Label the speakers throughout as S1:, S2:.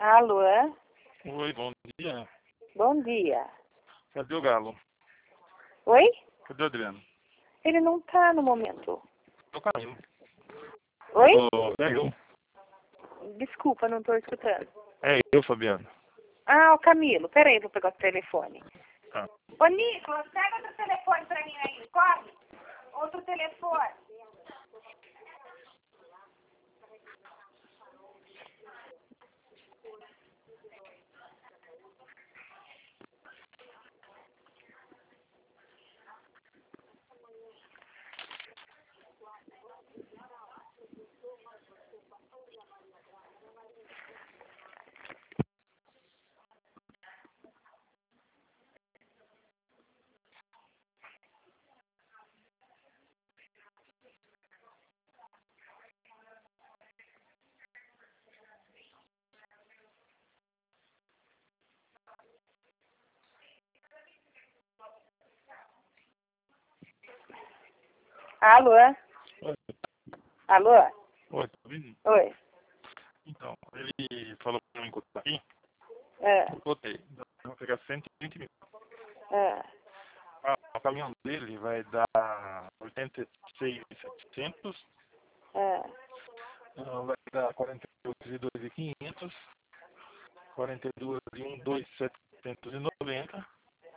S1: Alô?
S2: Oi, bom dia.
S1: Bom dia.
S2: Cadê o Galo?
S1: Oi?
S2: Cadê o Adriano?
S1: Ele não tá no momento.
S2: É o Camilo.
S1: Oi?
S2: É eu.
S1: Desculpa, não tô escutando.
S2: É eu, Fabiano.
S1: Ah, o Camilo. Peraí, vou pegar o telefone.
S2: Tá.
S1: Ô, Nicolas, pega outro telefone pra mim aí. Corre. Outro telefone. Alô?
S2: Oi,
S1: Alô?
S2: oi, tá ouvindo?
S1: Oi.
S2: Então, ele falou pra mim encontrar aqui.
S1: É.
S2: Eu botei. Vou pegar 120 mil.
S1: É.
S2: O caminhão dele vai dar 86.700.
S1: É.
S2: Vai dar 42.2.500. 42.1.2.790.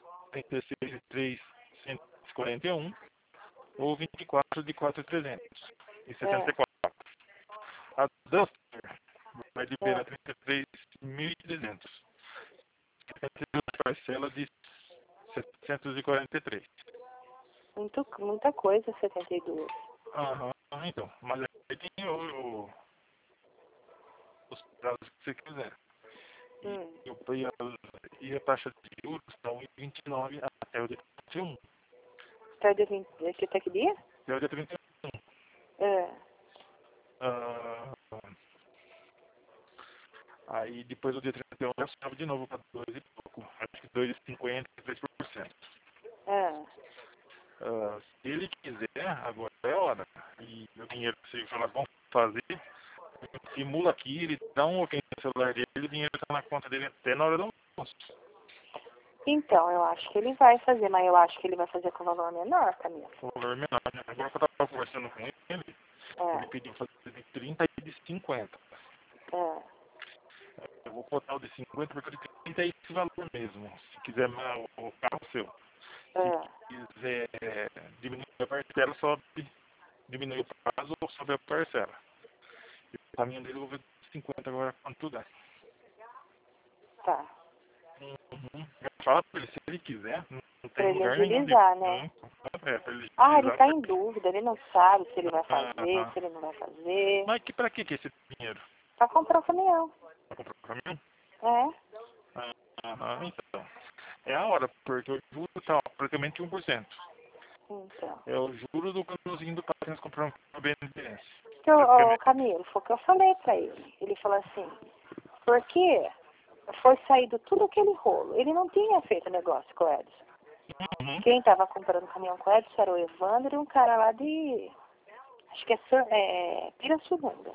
S2: 36.3.141. Ou 24 de 4.300. E 64. A Duster vai liberar 33.300. 72 parcelas de 743.
S1: Muita coisa, 72.
S2: Aham, então. Mas aí tem os prazos que você quiser. E a taxa de juros está 1,29 até o dia 31.
S1: Até o dia 20. Até que dia?
S2: Até o dia 31.
S1: É.
S2: Ah, aí depois do dia 31 já sobe de novo para 2 e pouco. Acho que 2,50, 3%.
S1: É.
S2: Se ele quiser, agora é hora. E o dinheiro que você falar, vamos fazer, simula aqui, ele dá um ok no celular dele, o dinheiro está na conta dele até na hora do almoço.
S1: Então, eu acho que ele vai fazer, mas eu acho que ele vai fazer com valor menor, Camila.
S2: O valor menor, né? Agora que eu estava conversando com ele, ele pediu fazer de 30 e de 50.
S1: É.
S2: Eu vou botar o de 50 porque o de 30 é esse valor mesmo. Se quiser o carro seu. Se
S1: É.
S2: quiser diminuir a parcela, sobe, diminui o prazo ou sobe a parcela. E o caminho dele eu vou ver 50 agora quanto dá.
S1: Tá.
S2: Fala pra ele, se ele quiser, não
S1: Pra
S2: tem
S1: ele
S2: lugar nenhum de
S1: agilizar, né?
S2: banco. Pra ele
S1: Ah, ele
S2: agilizar.
S1: tá em dúvida, ele não sabe se ele vai fazer,
S2: Aham.
S1: se ele não vai fazer.
S2: Mas pra que esse dinheiro?
S1: Pra comprar o caminhão.
S2: Pra comprar o caminhão?
S1: É.
S2: Aham, então. É a hora, porque o juro tá praticamente 1%.
S1: Então.
S2: É o juro do caminhãozinho do pai que nós compramos no BNDES.
S1: Então, ô,
S2: Praticamente.
S1: Camilo, foi o que eu falei pra ele. Ele falou assim, porque foi saído tudo aquele rolo. Ele não tinha feito negócio com o Edson.
S2: Uhum.
S1: Quem tava comprando o caminhão com o Edson era o Evandro e um cara lá de... Acho que é Pirassununga.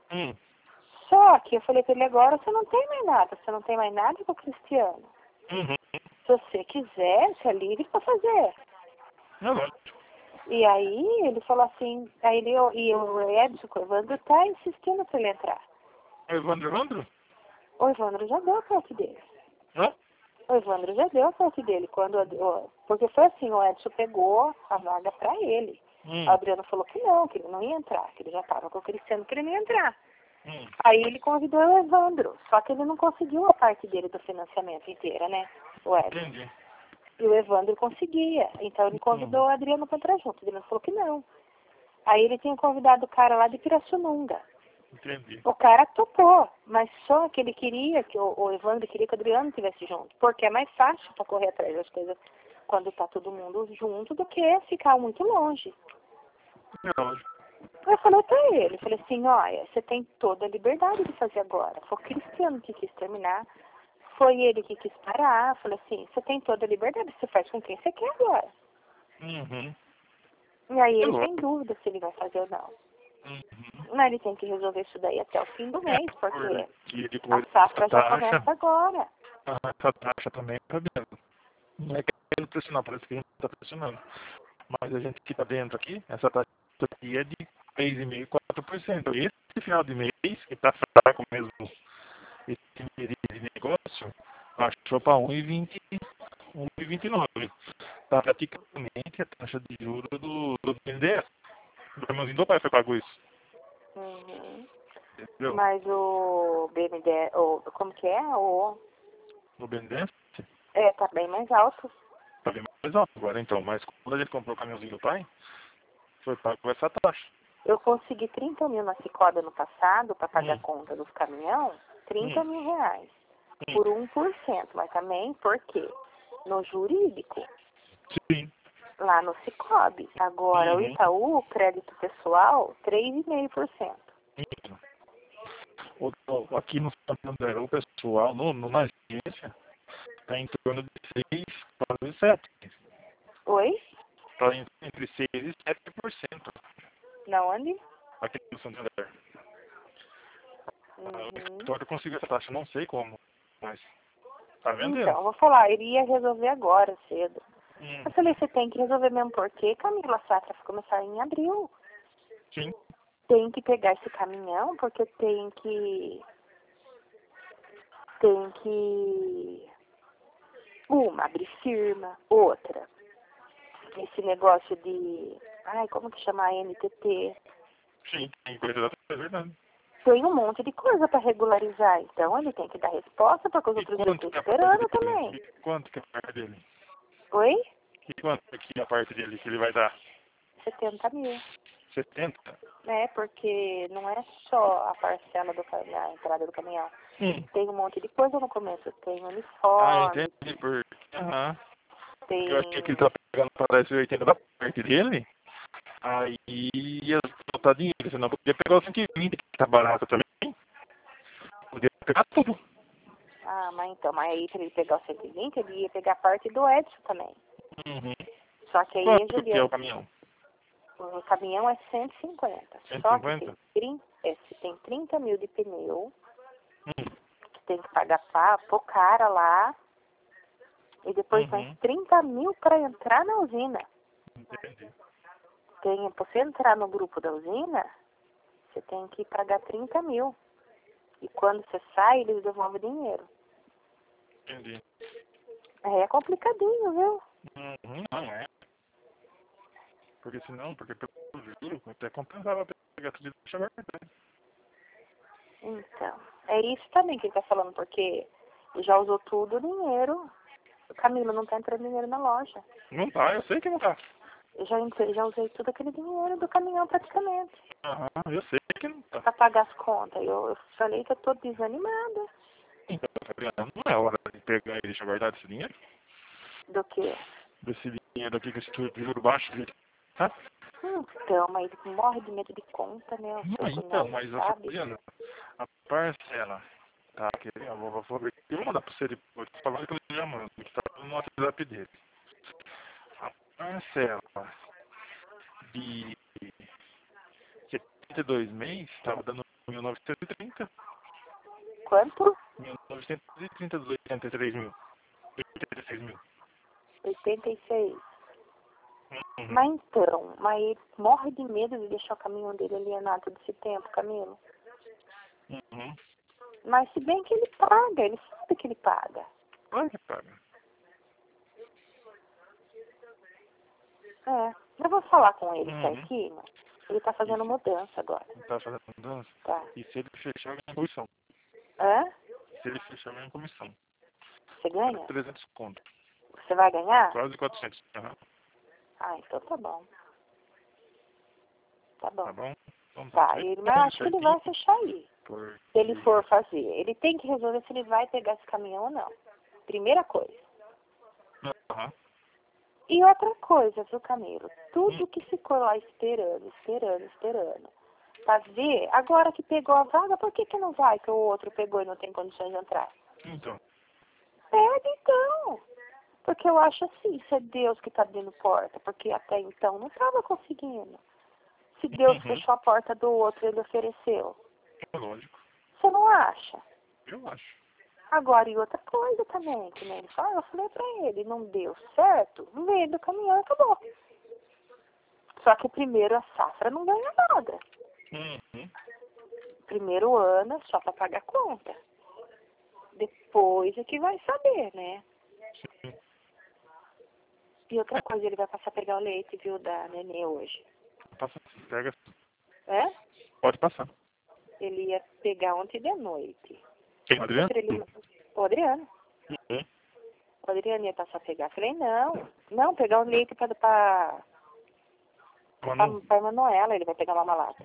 S1: Só que eu falei pra ele agora, você não tem mais nada. Você não tem mais nada com o Cristiano.
S2: Uhum.
S1: Se você quiser, você é livre pra fazer.
S2: É lógico.
S1: E aí ele falou assim, aí ele e o Edson, o Evandro, tá insistindo pra ele entrar.
S2: É Evandro?
S1: O Evandro já deu a parte dele.
S2: Hã?
S1: O Evandro já deu a parte dele. Porque foi assim, o Edson pegou a vaga pra ele. O Adriano falou que ele não ia entrar, que ele já tava com o Cristiano, que ele não ia entrar. Aí ele convidou o Evandro, só que ele não conseguiu a parte dele do financiamento inteira, né? O Edson.
S2: Entendi.
S1: E o Evandro conseguia. Então ele convidou o Adriano para entrar junto. O Adriano falou que não. Aí ele tinha convidado o cara lá de Pirassununga.
S2: Entendi.
S1: O cara topou, mas só que ele queria, que o Evandro queria que o Adriano estivesse junto. Porque é mais fácil para correr atrás das coisas quando tá todo mundo junto do que ficar muito longe.
S2: É lógico.
S1: Eu falei pra ele, falei assim, olha, você tem toda a liberdade de fazer agora. Foi o Cristiano que quis terminar, foi ele que quis parar. Falei assim, você tem toda a liberdade, você faz com quem você quer agora.
S2: Uhum.
S1: E aí
S2: É
S1: ele tem
S2: lógico.
S1: dúvida se ele vai fazer ou não. Mas ele tem que resolver isso daí até o fim do mês, porque
S2: depois
S1: a safra já começa agora.
S2: Essa taxa também tá vendo. Não é querendo pressionar, parece que a gente está pressionando. Mas a gente que está dentro aqui, essa taxa aqui é de 3,5%, 4%. E esse final de mês, que está fraco mesmo, esse mês de negócio, baixou para 1,29. Tá praticamente a taxa de juros do BNDES. Do caminhãozinho do pai foi pago isso.
S1: Uhum.
S2: Entendeu?
S1: Mas o BNDES, como que é?
S2: O BNDES
S1: Tá bem mais alto.
S2: tá bem mais alto agora então. Mas quando a gente comprou o caminhãozinho do pai, foi pago essa taxa.
S1: Eu consegui 30 mil na Cicobi ano passado para pagar a conta dos caminhão, 30 mil reais. Por 1%, mas também por quê? No jurídico.
S2: Sim.
S1: Lá no Cicobi. Agora, o Itaú, crédito pessoal, 3,5%.
S2: Aqui no Santander, o pessoal, na agência, está em torno de 6, quase 7.
S1: Oi?
S2: Está entre 6 e 7%.
S1: Na onde?
S2: Aqui no Santander. O escritório conseguiu essa taxa, não sei como, mas tá vendendo.
S1: Então, eu vou falar, ele ia resolver agora, cedo. Eu falei, você tem que resolver mesmo porque, Camila, a safra vai começar em abril.
S2: Sim.
S1: Tem que pegar esse caminhão, porque tem que uma, abrir firma, outra. Esse negócio de, como que chama? NTT.
S2: Sim, tem coisa da é verdade.
S1: Tem um monte de coisa para regularizar, então ele tem que dar resposta, porque os outros estão esperando também.
S2: E quanto que é a parte dele?
S1: Oi?
S2: E quanto que é a parte dele que ele vai dar?
S1: 70 mil.
S2: 70?
S1: Porque não é só a parcela da entrada do caminhão. Tem um monte de coisa no começo. Tem uniforme.
S2: Entendi.
S1: Tem...
S2: Eu achei que ele tá pegando para 80 da parte dele. Aí ia faltar dinheiro. Você não podia pegar o 120, que tá barato também. Podia pegar tudo.
S1: Mas aí para ele pegar o 120, ele ia pegar a parte do Edson também. Só que aí,
S2: Quanto que é o caminhão?
S1: O caminhão é 150.
S2: 150?
S1: Só que tem 30 mil de pneu, que tem que pagar pro cara lá, e depois mais 30 mil para entrar na usina.
S2: Entendi.
S1: Pra você entrar no grupo da usina, você tem que pagar 30 mil. E quando você sai, eles devolvem o dinheiro.
S2: Entendi.
S1: É complicadinho, viu?
S2: Não é. Porque pelo juro, até compensava pegar tudo e deixar guardado.
S1: Então, é isso também que ele tá falando, porque já usou tudo o dinheiro. O Camilo não tá entrando dinheiro na loja.
S2: Não tá, eu sei que não tá.
S1: Eu já usei tudo aquele dinheiro do caminhão praticamente.
S2: Eu sei que não tá.
S1: Pra pagar as contas. Eu falei que eu tô desanimada.
S2: Então, não é hora de pegar e deixar guardado esse dinheiro?
S1: Do quê?
S2: Desse dinheiro aqui que esse juro baixo, tá?
S1: Então, mas ele morre de medo de conta, né?
S2: Então, mas Fabiana, a parcela, tá? Eu vou mandar pra você depois, tô falando que eu já mando, que tá no WhatsApp dele. A parcela de 72 meses tava dando 1.930.
S1: Quanto?
S2: 1.930 dos 83 mil. 86 mil.
S1: 86. Mas ele morre de medo de deixar o caminhão dele alienado todo esse tempo, Camilo. Mas se bem que ele paga, ele sabe que ele paga.
S2: Claro que paga.
S1: Eu vou falar com ele certinho. Ele tá fazendo mudança agora.
S2: Ele tá fazendo mudança?
S1: Tá.
S2: E se ele fechar, ganha comissão. Se ele fechar, ganha comissão.
S1: Você ganha?
S2: 300 conto.
S1: Você vai ganhar?
S2: Quase 400.
S1: Então tá bom. Tá bom.
S2: Tá bom? Então,
S1: mas acho que ele vai fechar aí. Se ele for fazer. Ele tem que resolver se ele vai pegar esse caminhão ou não. Primeira coisa. E outra coisa, viu, Camilo? Tudo que ficou lá esperando. Pra ver, agora que pegou a vaga, por que não vai que o outro pegou e não tem condições de entrar?
S2: Então.
S1: Pede então. Porque eu acho assim, isso é Deus que tá abrindo porta. Porque até então não tava conseguindo. Se Deus fechou a porta do outro, ele ofereceu.
S2: É lógico.
S1: Você não acha?
S2: Eu acho.
S1: Agora, e outra coisa também, que nem ele fala, eu falei pra ele, não deu certo, veio do caminhão e acabou. Só que primeiro a safra não ganha nada. Primeiro ano é só pra pagar a conta. Depois é que vai saber, né?
S2: Sim.
S1: E outra coisa, ele vai passar a pegar o leite, viu, da nenê hoje.
S2: Passa, pega.
S1: É?
S2: Pode passar.
S1: Ele ia pegar ontem de noite.
S2: Quem, Adriano?
S1: O Adriano. O Adriano ia passar a pegar. Falei, não, pegar o leite pra Manuela, ele vai pegar uma malata.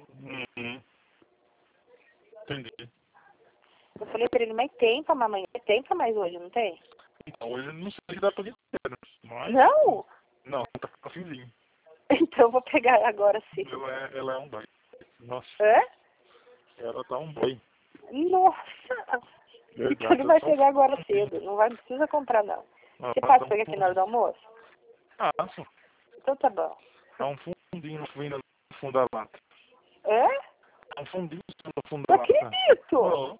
S2: Entendi.
S1: Eu falei pra ele, mas tem pra mamãe, tem pra mais hoje, não tem?
S2: Então, hoje não sei se dá pra inteiro, mas...
S1: Não?
S2: Não, tá com finzinho.
S1: Então eu vou pegar agora sim.
S2: Ela é um boi. Nossa.
S1: É?
S2: Ela tá um boi.
S1: Nossa! Então ele vai pegar agora cedo, não precisa comprar não. Você pode pegar aqui na hora do almoço?
S2: Passo.
S1: Então tá bom.
S2: É um fundinho no fundo da lata.
S1: É?
S2: É um fundinho no fundo
S1: Não
S2: da lata.
S1: acredito!
S2: Oh.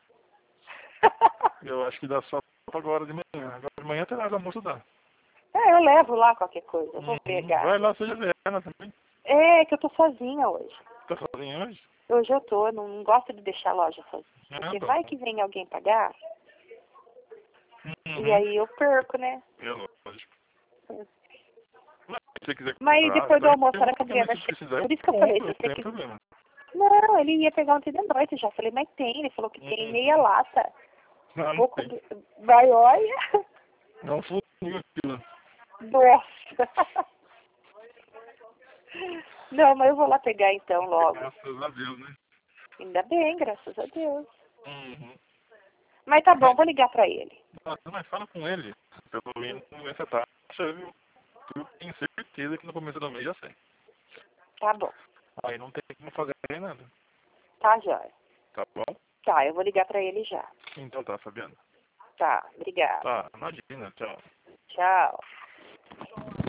S2: Eu acho que dá só agora de manhã. Agora de manhã até lá do almoço dá.
S1: Eu levo lá qualquer coisa, eu vou pegar.
S2: Vai lá, seja Adriana também.
S1: É que eu tô sozinha hoje.
S2: Tá sozinha hoje?
S1: Hoje eu tô, não gosto de deixar a loja sozinha. Porque vai que vem alguém pagar, e aí eu perco, né?
S2: É lógico. Se você quiser comprar,
S1: Mas depois do almoço, na hora que a Adriana chega, por isso que eu falei, se você
S2: tem problema.
S1: Não, ele ia pegar ontem de noite já. Falei, mas tem. Ele falou que tem meia lata.
S2: Não,
S1: Pouco
S2: tem.
S1: vai, olha.
S2: Não fundinho aquilo.
S1: Nossa. Não, mas eu vou lá pegar então logo.
S2: Graças a Deus, né?
S1: Ainda bem, graças a Deus. Mas tá bom, vou ligar pra ele.
S2: Nossa, mas fala com ele. Eu tô indo nessa taxa, viu? Eu tenho certeza que no começo do mês já sei.
S1: Tá bom.
S2: Aí não tem como fazer nada.
S1: Tá, jóia.
S2: Tá bom?
S1: Tá, eu vou ligar pra ele já.
S2: Então tá, Fabiana.
S1: Tá, obrigada.
S2: Tá, imagina, tchau.
S1: Tchau.